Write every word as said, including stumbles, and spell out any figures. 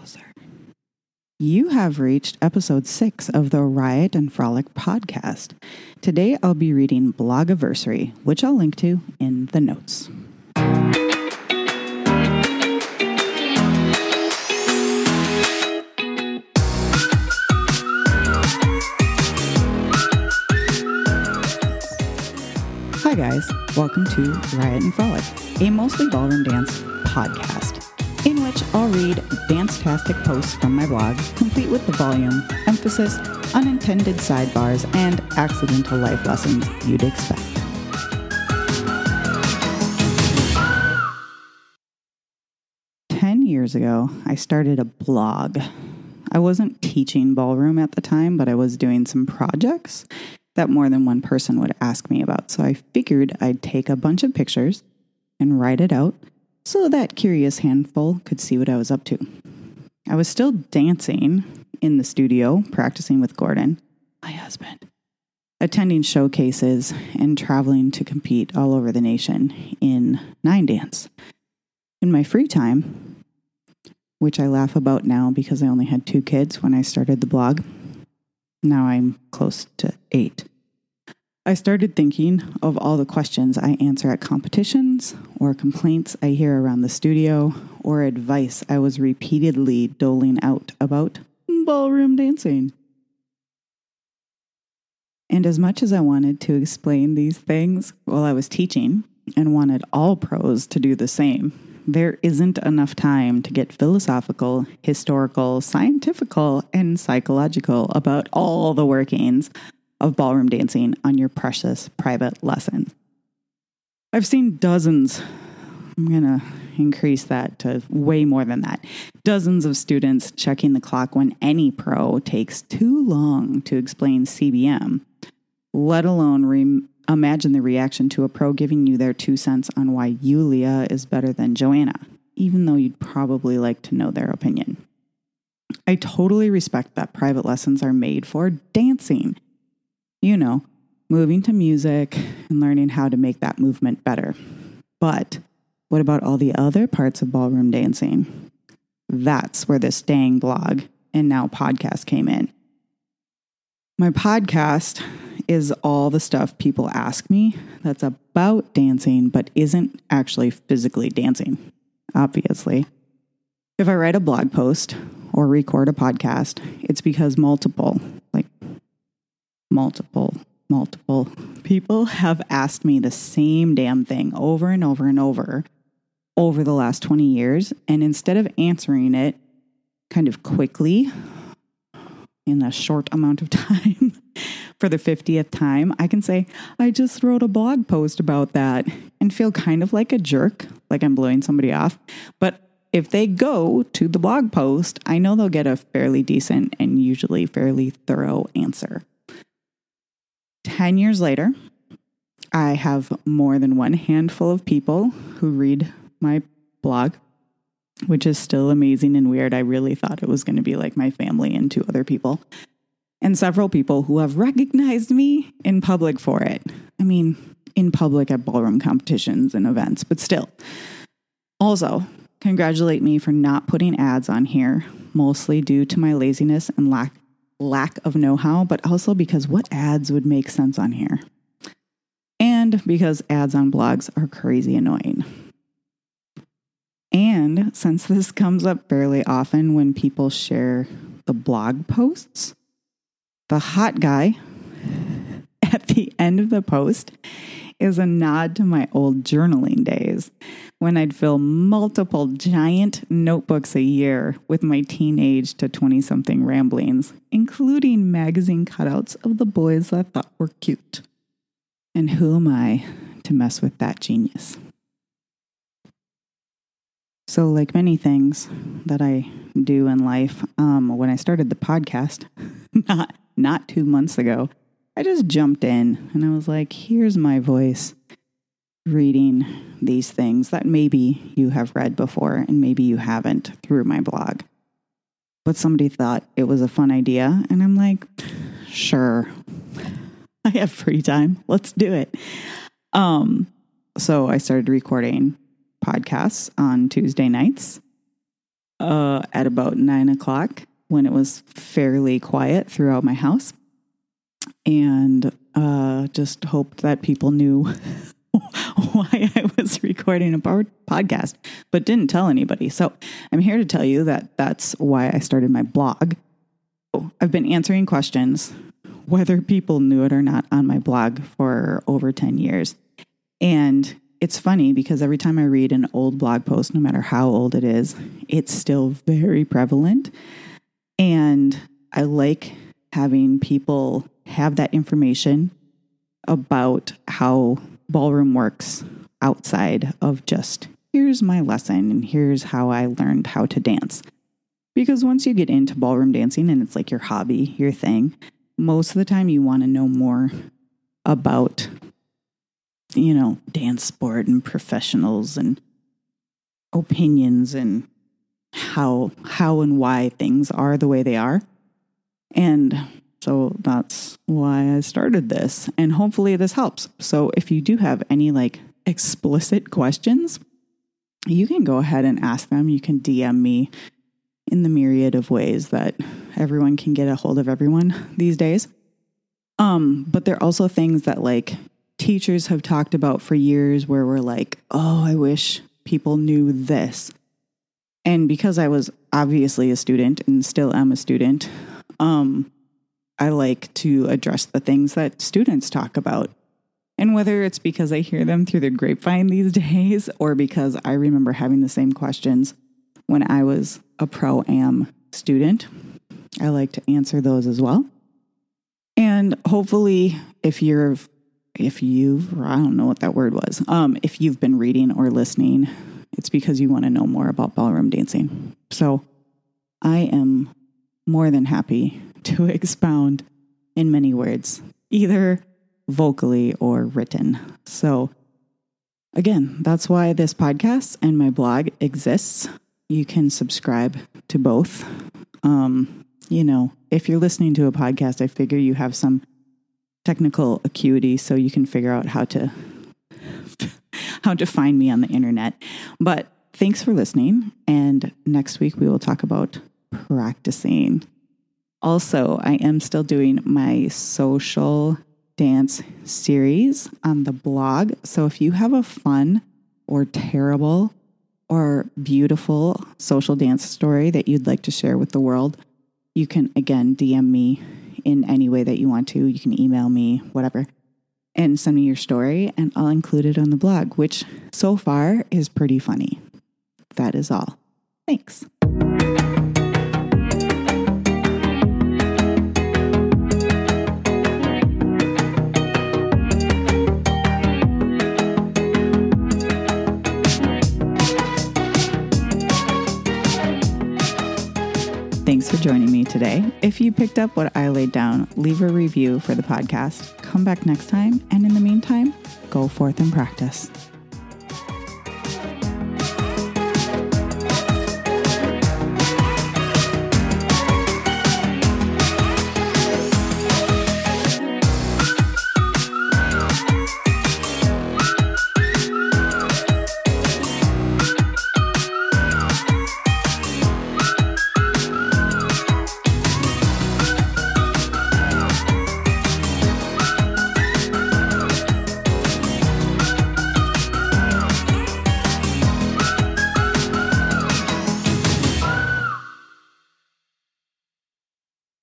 closer. You have reached episode six of the Riot and Frolic podcast. Today I'll be reading Blogiversary, which I'll link to in the notes. Hi guys, welcome to Riot and Frolic, a mostly ballroom dance podcast, in which I'll read dance-tastic posts from my blog, complete with the volume, emphasis, unintended sidebars, and accidental life lessons you'd expect. Ten years ago, I started a blog. I wasn't teaching ballroom at the time, but I was doing some projects that more than one person would ask me about. So I figured I'd take a bunch of pictures and write it out so that curious handful could see what I was up to. I was still dancing in the studio, practicing with Gordon, my husband, attending showcases, and traveling to compete all over the nation in nine dance. In my free time, which I laugh about now because I only had two kids when I started the blog, now I'm close to eight. I started thinking of all the questions I answer at competitions, or complaints I hear around the studio, or advice I was repeatedly doling out about ballroom dancing. And as much as I wanted to explain these things while I was teaching, and wanted all pros to do the same, there isn't enough time to get philosophical, historical, scientifical, and psychological about all the workings of ballroom dancing on your precious private lessons. I've seen dozens, I'm going to increase that to way more than that, dozens of students checking the clock when any pro takes too long to explain C B M, let alone re- imagine the reaction to a pro giving you their two cents on why Yulia is better than Joanna, even though you'd probably like to know their opinion. I totally respect that private lessons are made for dancing. You know, moving to music and learning how to make that movement better. But what about all the other parts of ballroom dancing? That's where this dang blog and now podcast came in. My podcast is all the stuff people ask me that's about dancing, but isn't actually physically dancing, obviously. If I write a blog post or record a podcast, it's because multiple, like multiple, multiple people have asked me the same damn thing over and over and over over the last twenty years. And instead of answering it kind of quickly in a short amount of time for the fiftieth time, I can say, I just wrote a blog post about that, and feel kind of like a jerk, like I'm blowing somebody off. But if they go to the blog post, I know they'll get a fairly decent and usually fairly thorough answer. Ten years later, I have more than one handful of people who read my blog, which is still amazing and weird. I really thought it was going to be like my family and two other people. And several people who have recognized me in public for it. I mean, in public at ballroom competitions and events, but still. Also, congratulate me for not putting ads on here, mostly due to my laziness and lack lack of know-how, but also because what ads would make sense on here? And because ads on blogs are crazy annoying. And since this comes up fairly often when people share the blog posts, the hot guy at the end of the post is a nod to my old journaling days when I'd fill multiple giant notebooks a year with my teenage to twenty-something ramblings, including magazine cutouts of the boys I thought were cute. And who am I to mess with that genius? So like many things that I do in life, um, when I started the podcast, not not two months ago, I just jumped in and I was like, here's my voice reading these things that maybe you have read before and maybe you haven't through my blog. But somebody thought it was a fun idea, and I'm like, sure, I have free time. Let's do it. Um, so I started recording podcasts on Tuesday nights. Uh, at about nine o'clock when it was fairly quiet throughout my house, and uh, just hoped that people knew why I was recording a podcast, but didn't tell anybody. So I'm here to tell you that that's why I started my blog. I've been answering questions, whether people knew it or not, on my blog for over ten years. And it's funny because every time I read an old blog post, no matter how old it is, it's still very prevalent. And I like having people have that information about how ballroom works outside of just, here's my lesson and here's how I learned how to dance. Because once you get into ballroom dancing and it's like your hobby, your thing, most of the time you want to know more about, you know, dance sport and professionals and opinions and how how and why things are the way they are. And so that's why I started this. And hopefully this helps. So if you do have any like explicit questions, you can go ahead and ask them. You can D M me in the myriad of ways that everyone can get a hold of everyone these days. Um, but there are also things that like teachers have talked about for years where we're like, oh, I wish people knew this. And because I was obviously a student and still am a student, um, I like to address the things that students talk about. And whether it's because I hear them through the grapevine these days or because I remember having the same questions when I was a pro-am student, I like to answer those as well. And hopefully if you're, if you've, I don't know what that word was, um, if you've been reading or listening, it's because you want to know more about ballroom dancing. So I am more than happy to expound in many words, either vocally or written. So again, that's why this podcast and my blog exists. You can subscribe to both. Um, you know, if you're listening to a podcast, I figure you have some technical acuity so you can figure out how to how to find me on the internet. But thanks for listening. And next week we will talk about practicing. Also, I am still doing my social dance series on the blog. So if you have a fun or terrible or beautiful social dance story that you'd like to share with the world, you can, again, D M me in any way that you want to. You can email me, whatever, and send me your story, and I'll include it on the blog, which so far is pretty funny. That is all. Thanks. Thanks for joining me today. If you picked up what I laid down, leave a review for the podcast. Come back next time. And in the meantime, go forth and practice.